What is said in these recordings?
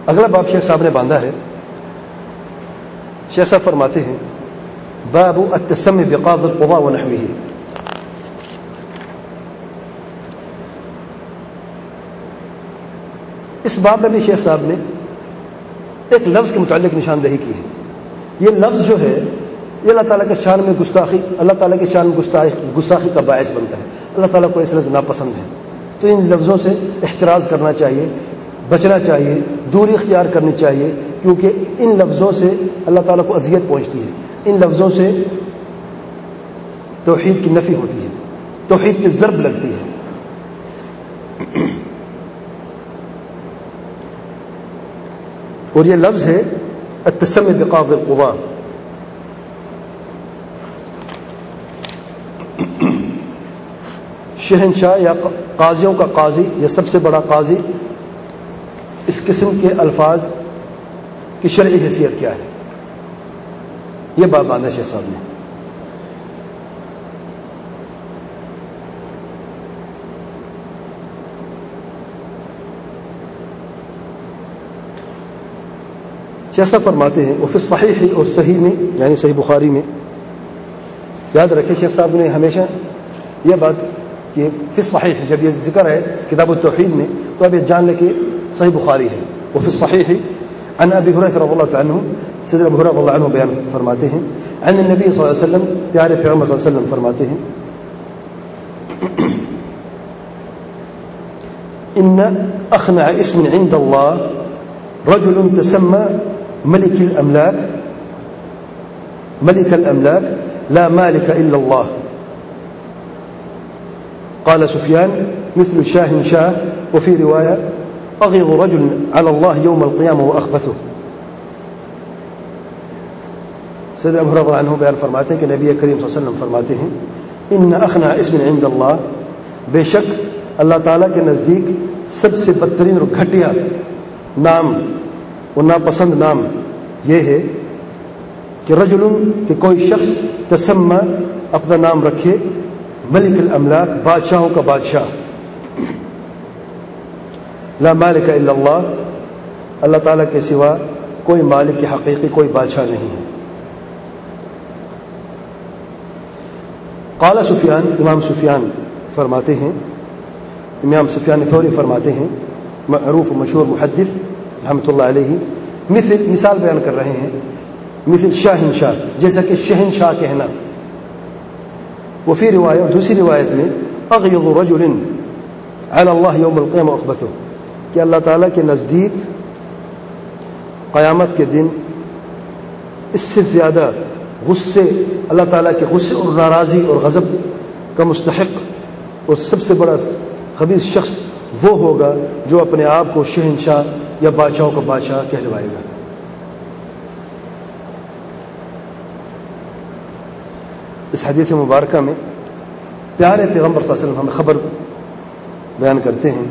اگلا باب شیخ صاحب نے باندھا ہے. شیخ صاحب فرماتے ہیں باب التسمی بقاضی القضاء ونحوه. اس باب میں بھی شیخ صاحب نے ایک لفظ کے متعلق نشاندہی کی ہے. یہ لفظ جو ہے یہ اللہ تعالیٰ کے شان میں گستاخی، اللہ تعالیٰ کے شان میں گستاخی کا باعث بنتا ہے. اللہ تعالیٰ کو ایسے لفظ ناپسند ہے، تو ان لفظوں سے احتراز کرنا چاہیے، بچنا چاہیے، دوری اختیار کرنی چاہیے، کیونکہ ان لفظوں سے اللہ تعالیٰ کو اذیت پہنچتی ہے. ان لفظوں سے توحید کی نفی ہوتی ہے، توحید کی ضرب لگتی ہے. اور یہ لفظ ہے التسمی بقاضی القضاء. شہنشاہ یا قاضیوں کا قاضی یا سب سے بڑا قاضی، اس قسم کے الفاظ کی شرعی حیثیت کیا ہے، یہ باب باندھا شیخ صاحب نے. شیخ صاحب فرماتے ہیں وفی الصحیح، اور صحیح میں یعنی صحیح بخاری میں. یاد رکھیں شیخ صاحب نے ہمیشہ یہ بات کہ فی الصحیح جب یہ ذکر ہے کتاب التوحید میں تو اب یہ جان لیں کہ صحیح بخاری ہے. وفی الصحیح عن ابی ہریرہ رضی اللہ تعالی عنہ، سیدنا ابو ہریرہ رضی اللہ عنہ بیان فرماتے ہیں عن النبی صلی اللہ علیہ وسلم، پیارے پیغمبر صلی اللہ علیہ وسلم فرماتے ہیں ان اخنع اسم عند اللہ رجل تسمى ملك الأملاك لا مالك إلا الله. قال سفيان مثل شاه شاه، وفي رواية أغيظ رجل على الله يوم القيامة وأخبثه. سيدنا ابو هريرہ عنہ بیان فرماتے ہیں کہ نبی کریم صلی اللہ علیہ وسلم فرماتے ہیں ان اخنع اسم عند اللہ، بے شک اللہ تعالیٰ کے نزدیک سب سے بدترین اور گھٹیا نام اور ناپسند نام یہ ہے کہ رجل، کہ کوئی شخص تسمى اپنا نام رکھے ملک الاملاک، بادشاہوں کا بادشاہ، لا مالک الا اللہ، اللہ تعالیٰ کے سوا کوئی مالک کی حقیقی کوئی بادشاہ نہیں ہے. قال سفیان، امام سفیان فرماتے ہیں، امام سفیان ثوری فرماتے ہیں، معروف و مشہور محدث رحمۃ اللہ علیہ، مثال بیان کر رہے ہیں مثل شاہنشاہ، جیسا کہ شہنشاہ کہنا. وفی روایت، دوسری روایت میں اغیظ رجل علی اللہ یوم القیامہ اخبثہ، کہ اللہ تعالیٰ کے نزدیک قیامت کے دن اس سے زیادہ غصے، اللہ تعالیٰ کے غصے اور ناراضی اور غضب کا مستحق اور سب سے بڑا خبیث شخص وہ ہوگا جو اپنے آپ کو شہنشاہ یا بادشاہوں کا بادشاہ کہلوائے گا. اس حدیث مبارکہ میں پیارے پیغمبر صلی اللہ علیہ وسلم ہمیں خبر بیان کرتے ہیں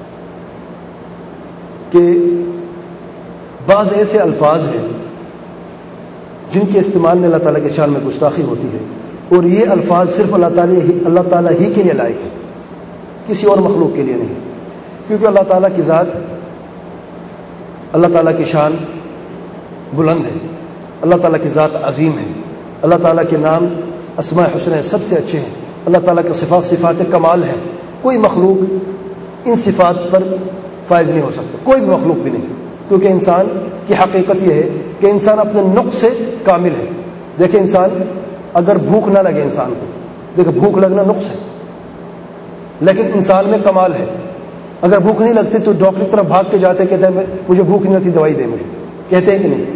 کہ بعض ایسے الفاظ ہیں جن کے استعمال میں اللہ تعالیٰ کے شان میں گستاخی ہوتی ہے، اور یہ الفاظ صرف اللہ تعالیٰ ہی کے لیے لائق ہے، کسی اور مخلوق کے لیے نہیں. کیونکہ اللہ تعالیٰ کی ذات، اللہ تعالیٰ کی شان بلند ہے، اللہ تعالیٰ کی ذات عظیم ہے، اللہ تعالیٰ کے نام اسماء حسنہ سب سے اچھے ہیں، اللہ تعالیٰ کے صفات کمال ہیں. کوئی مخلوق ان صفات پر فائز نہیں ہو سکتا، کوئی بھی مخلوق بھی نہیں، کیونکہ انسان کی حقیقت یہ ہے کہ انسان اپنے نقص سے کامل ہے. دیکھیں انسان اگر بھوک نہ لگے انسان کو، دیکھیں بھوک لگنا نقص ہے، لیکن انسان میں کمال ہے. اگر بھوک نہیں لگتی تو ڈاکٹر کی طرف بھاگ کے جاتے، کہتے ہیں مجھے بھوک نہیں لگتی، دوائی دے مجھے، کہتے ہیں کہ نہیں.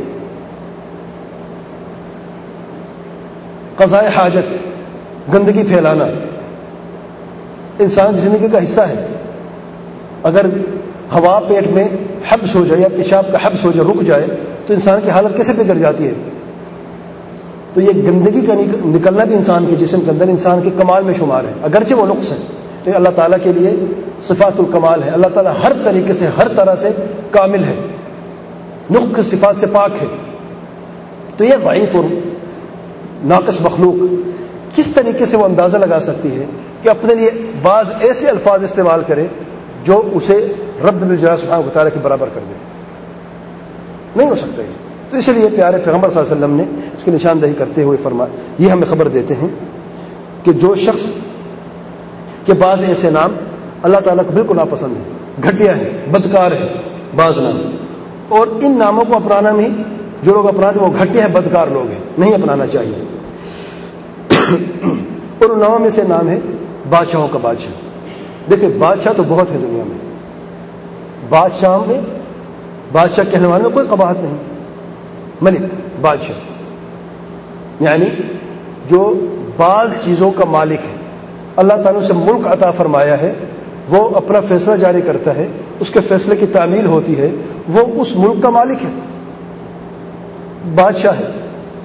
قضاء حاجت، گندگی پھیلانا انسان کی زندگی کا حصہ ہے. اگر ہوا پیٹ میں حبس ہو جائے یا پیشاب کا حبس ہو جائے، رک جائے، تو انسان کی حالت کیسے بگڑ جاتی ہے. تو یہ گندگی کا نکلنا بھی انسان کے جسم کے اندر انسان کے کمال میں شمار ہے، اگرچہ وہ نقص ہے، لیکن اللہ تعالیٰ کے لیے صفات الکمال ہے. اللہ تعالیٰ ہر طریقے سے، ہر طرح سے کامل ہے، نقص کی صفات سے پاک ہے. تو یہ ضعیف اور ناقص مخلوق کس طریقے سے وہ اندازہ لگا سکتی ہے کہ اپنے لیے بعض ایسے الفاظ استعمال کرے جو اسے رب الجلال سبحانہ و تعالیٰ کے برابر کر دے. نہیں ہو سکتا یہ. تو اس لیے پیارے پیغمبر صلی اللہ علیہ وسلم نے اس کی نشاندہی کرتے ہوئے یہ ہمیں خبر دیتے ہیں کہ جو شخص کے بعض ایسے نام اللہ تعالیٰ کو بالکل ناپسند ہے، گھٹیا ہے، بدکار ہے بعض نام، اور ان ناموں کو اپنانا میں جو لوگ اپناتے ہیں وہ گھٹیا ہے، بدکار لوگ ہیں، نہیں اپنانا چاہیے. اور ان ناموں میں سے نام ہے بادشاہوں کا بادشاہ. دیکھیں بادشاہ تو بہت ہے دنیا میں، بادشاہ کہنے والے میں کوئی قباحت نہیں. ملک، بادشاہ یعنی جو بعض چیزوں کا مالک ہے. اللہ تعالیٰ سے ملک عطا فرمایا ہے، وہ اپنا فیصلہ جاری کرتا ہے، اس کے فیصلے کی تعمیل ہوتی ہے، وہ اس ملک کا مالک ہے، بادشاہ ہے.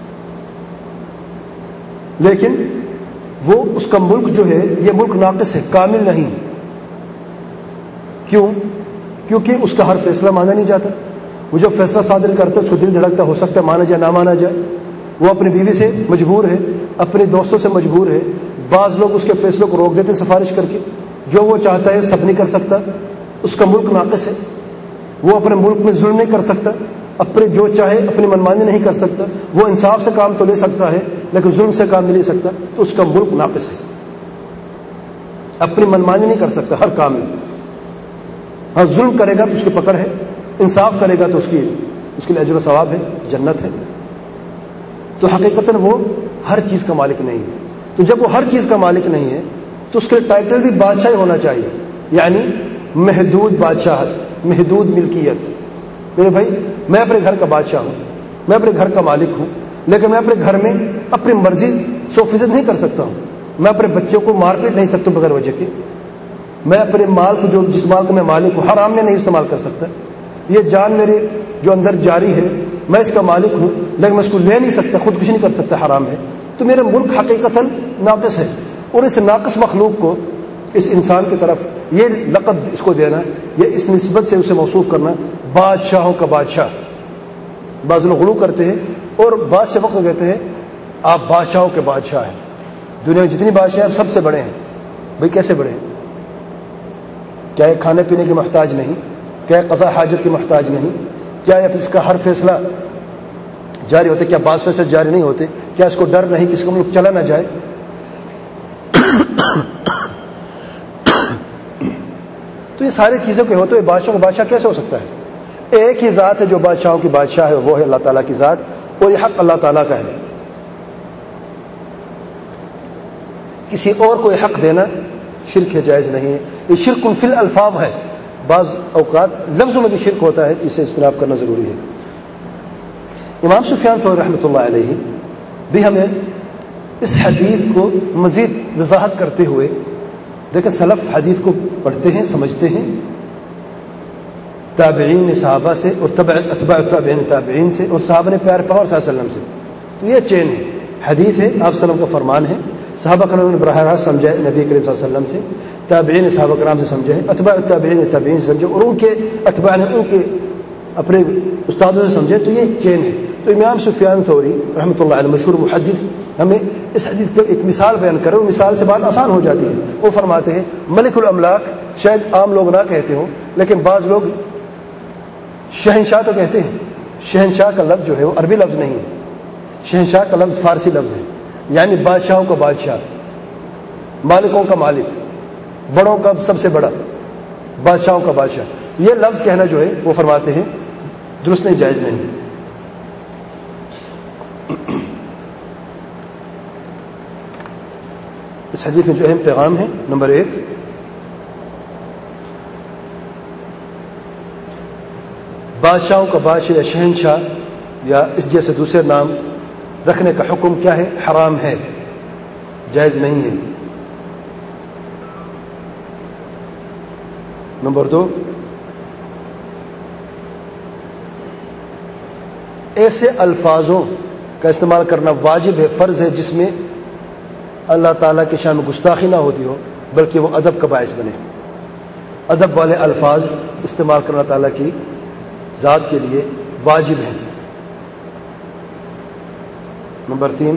لیکن وہ اس کا ملک جو ہے یہ ملک ناقص ہے، کامل نہیں. کیوں؟ کیونکہ اس کا ہر فیصلہ مانا نہیں جاتا. وہ جو فیصلہ صادر کرتا ہے اس کو دل دھڑکتا، ہو سکتا ہے مانا جائے نہ مانا جائے. وہ اپنی بیوی سے مجبور ہے، اپنے دوستوں سے مجبور ہے. بعض لوگ اس کے فیصلوں کو روک دیتے ہیں سفارش کر کے. جو وہ چاہتا ہے سب نہیں کر سکتا، اس کا ملک ناقص ہے. وہ اپنے ملک میں ظلم نہیں کر سکتا، اپنے جو چاہے اپنی منمانی نہیں کر سکتا. وہ انصاف سے کام تو لے سکتا ہے لیکن ظلم سے کام نہیں لے سکتا، تو اس کا ملک ناقص ہے. اپنی منمانی نہیں کر سکتا ہر کام میں. ہاں ظلم کرے گا تو اس کی پکڑ ہے، انصاف کرے گا تو اس کے لیے اجر و ثواب ہے، جنت ہے. تو حقیقتاً وہ ہر چیز کا مالک نہیں ہے. تو جب وہ ہر چیز کا مالک نہیں ہے تو اس کے ٹائٹل بھی بادشاہ ہی ہونا چاہیے، یعنی محدود بادشاہت، محدود ملکیت. میرے بھائی میں اپنے گھر کا بادشاہ ہوں، میں اپنے گھر کا مالک ہوں، لیکن میں اپنے گھر میں اپنی مرضی 100% نہیں کر سکتا ہوں. میں اپنے بچوں کو مار پیٹ نہیں سکتا بغیر وجہ کے. میں اپنے مال کو جس مال کا میں مالک ہوں حرام میں نہیں استعمال کر سکتا. یہ جان میرے جو اندر جاری ہے میں اس کا مالک ہوں لیکن میں اس کو لے نہیں سکتا، خودکشی نہیں کر سکتا، حرام ہے. تو میرا ملک حقیقتاً ناقص ہے. اور اس ناقص مخلوق کو اس انسان کی طرف یہ لقب اس کو دینا، یہ اس نسبت سے اسے موصوف کرنا بادشاہوں کا بادشاہ. بعض لوگ غلو کرتے ہیں اور بادشاہ وقت کہتے ہیں آپ بادشاہوں کے بادشاہ ہیں. دنیا میں جتنی بادشاہ ہیں سب سے بڑے ہیں. بھئی کیسے بڑے ہیں؟ کیا یہ کھانے پینے کی محتاج نہیں؟ کیا یہ قضاء حاجت کی محتاج نہیں؟ کیا اس کا ہر فیصلہ جاری ہوتے؟ کیا بعض فیصلے جاری نہیں ہوتے؟ کیا اس کو ڈر نہیں کسی کو ملک چلا نہ جائے؟ تو یہ ساری چیزوں کے ہوتے ہوئے بادشاہوں کا بادشاہ کیسے ہو سکتا ہے؟ ایک ہی ذات ہے جو بادشاہوں کی بادشاہ ہے، وہ ہے اللہ تعالیٰ کی ذات، اور یہ حق اللہ تعالیٰ کا ہے. کسی اور کو یہ حق دینا شرک ہے، جائز نہیں ہے. یہ شرک فی الالفاظ ہے. بعض اوقات لفظوں میں بھی شرک ہوتا ہے، اسے اجتناب کرنا ضروری ہے. امام سفیان ثوری رحمۃ اللہ علیہ بھی ہمیں اس حدیث کو مزید وضاحت کرتے ہوئے، دیکھیں سلف حدیث کو پڑھتے ہیں، سمجھتے ہیں، تابعین صحابہ سے اور اتباع تابعین تابعین سے اور صحابہ نے پیارے پیغمبر صلی اللہ علیہ وسلم سے. تو یہ چین ہے، حدیث ہے، آپ صلی اللہ علیہ وسلم کا فرمان ہے، صحابہ کرام نے براہ راست سمجھا ہے نبی کریم صلی اللہ علیہ وسلم سے، تابعین صحابہ کرام سے سمجھا ہے، اتباع تابعین تابعین سے سمجھا، اور ان کے اتباع نے ان کے اپنے استادوں سے سمجھے. تو یہ چین ہے. تو امام سفیان ثوری رحمۃ اللہ علیہ مشہور محدث ہمیں اس حدیث کو ایک مثال بیان کرے، وہ مثال سے بات آسان ہو جاتی ہے. وہ فرماتے ہیں ملک الاملاک شاید عام لوگ نہ کہتے ہوں لیکن بعض لوگ شہنشاہ تو کہتے ہیں. شہنشاہ کا لفظ جو ہے وہ عربی لفظ نہیں ہے، شہنشاہ کا لفظ فارسی لفظ ہے، یعنی بادشاہوں کا بادشاہ، مالکوں کا مالک، بڑوں کا سب سے بڑا، بادشاہوں کا بادشاہ. یہ لفظ کہنا جو ہے وہ فرماتے ہیں درست نہیں، جائز نہیں. اس حدیث میں جو اہم پیغام ہے، نمبر 1، بادشاہوں کا بادشاہ یا شہنشاہ یا اس جیسے دوسرے نام رکھنے کا حکم کیا ہے؟ حرام ہے، جائز نہیں ہے. نمبر 2، ایسے الفاظوں کا استعمال کرنا واجب ہے، فرض ہے، جس میں اللہ تعالیٰ کی شان میں گستاخی نہ ہوتی ہو بلکہ وہ ادب کا باعث بنے. ادب والے الفاظ استعمال کرنا تعالیٰ کی ذات کے لیے واجب ہے. نمبر 3،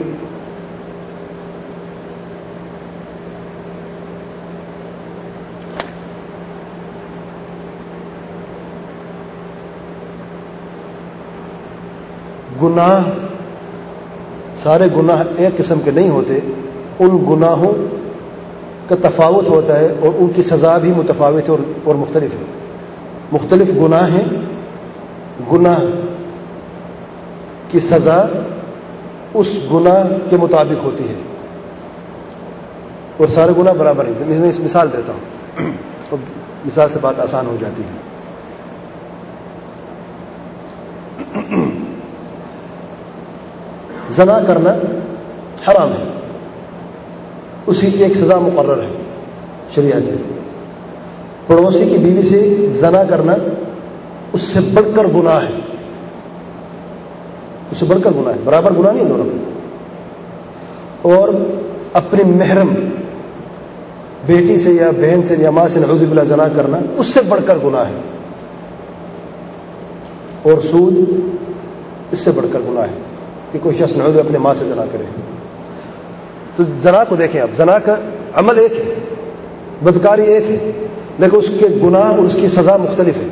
گناہ سارے گناہ ایک قسم کے نہیں ہوتے، ان گناہوں کا تفاوت ہوتا ہے اور ان کی سزا بھی متفاوت ہے اور مختلف ہے۔ مختلف گناہ ہیں، گناہ کی سزا اس گناہ کے مطابق ہوتی ہے اور سارے گناہ برابر ہیں۔ میں اس مثال دیتا ہوں، اور مثال سے بات آسان ہو جاتی ہے۔ زنا کرنا حرام ہے، اسی کی ایک سزا مقرر ہے شریعت میں۔ پڑوسی کی بیوی سے زنا کرنا اس سے بڑھ کر گناہ ہے، اس سے بڑھ کر گناہ ہے، برابر گناہ نہیں ہے دونوں میں۔ اور اپنی محرم بیٹی سے یا بہن سے یا ماں سے نعوذ باللہ زنا کرنا اس سے بڑھ کر گناہ ہے، اور سود اس سے بڑھ کر گناہ ہے کہ کوئی شخص نعوذ اپنے ماں سے زنا کرے۔ تو زنا کو دیکھیں، اب زنا کا عمل ایک ہے، بدکاری ایک ہے، لیکن اس کے گناہ اور اس کی سزا مختلف ہے۔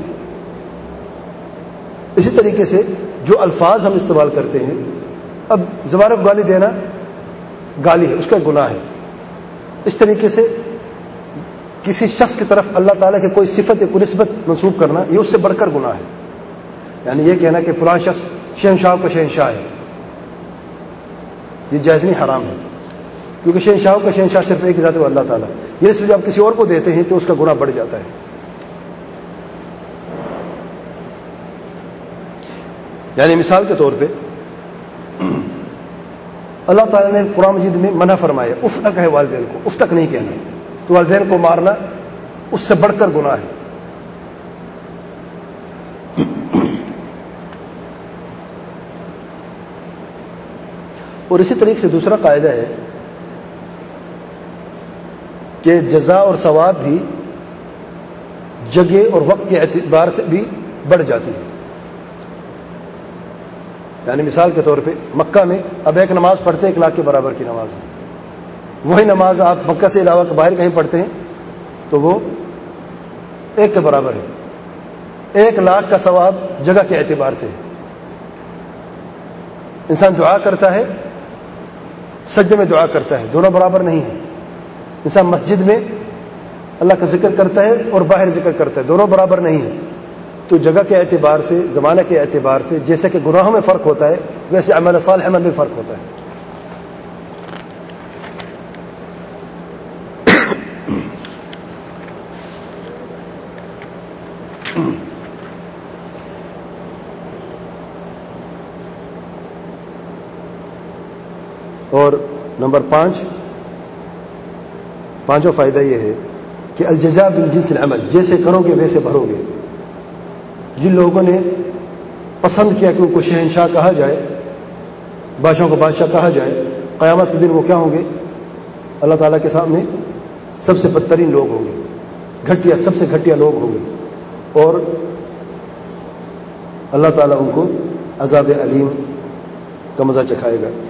اسی طریقے سے جو الفاظ ہم استعمال کرتے ہیں، اب زبان پر گالی دینا گالی ہے، اس کا گناہ ہے۔ اس طریقے سے کسی شخص کی طرف اللہ تعالیٰ کی کوئی صفت یا کوئی نسبت منسوب کرنا، یہ اس سے بڑھ کر گناہ ہے۔ یعنی یہ کہنا کہ فلاں شخص شہنشاہ کا شہنشاہ ہے، یہ جائز نہیں، حرام ہے، کیونکہ شہنشاہ کا شہنشاہ صرف ایک ذات ہے، اللہ تعالیٰ۔ یہ نسبت جب کسی اور کو دیتے ہیں تو اس کا گناہ بڑھ جاتا ہے۔ یعنی مثال کے طور پہ اللہ تعالیٰ نے قرآن مجید میں منع فرمایا، اف نہ کہے والدین کو، اف تک نہیں کہنا، تو والدین کو مارنا اس سے بڑھ کر گناہ ہے۔ اور اسی طریقے سے دوسرا قاعدہ ہے کہ جزا اور ثواب بھی جگہ اور وقت کے اعتبار سے بھی بڑھ جاتی ہے۔ یعنی مثال کے طور پہ مکہ میں اب ایک نماز پڑھتے ہیں 1 لاکھ کے برابر کی نماز ہے، وہی نماز آپ مکہ سے علاوہ باہر کہیں پڑھتے ہیں تو وہ 1 کے برابر ہے۔ 1 لاکھ کا ثواب جگہ کے اعتبار سے ہے۔ انسان دعا کرتا ہے، سجدے میں دعا کرتا ہے، دونوں برابر نہیں ہیں۔ انسان مسجد میں اللہ کا ذکر کرتا ہے اور باہر ذکر کرتا ہے، دونوں برابر نہیں ہیں۔ تو جگہ کے اعتبار سے، زمانہ کے اعتبار سے، جیسے کہ گناہوں میں فرق ہوتا ہے، ویسے عمل صالح میں بھی فرق ہوتا ہے۔ اور نمبر 5، پانچواں فائدہ یہ ہے کہ الجزاء من جنس العمل، جیسے کرو گے ویسے بھرو گے۔ جن لوگوں نے پسند کیا کہ ان کو شہنشاہ کہا جائے، بادشاہوں کو بادشاہ کہا جائے، قیامت کے دن وہ کیا ہوں گے؟ اللہ تعالیٰ کے سامنے سب سے بدترین لوگ ہوں گے، گھٹیا، سب سے گھٹیا لوگ ہوں گے، اور اللہ تعالیٰ ان کو عذاب علیم کا مزہ چکھائے گا۔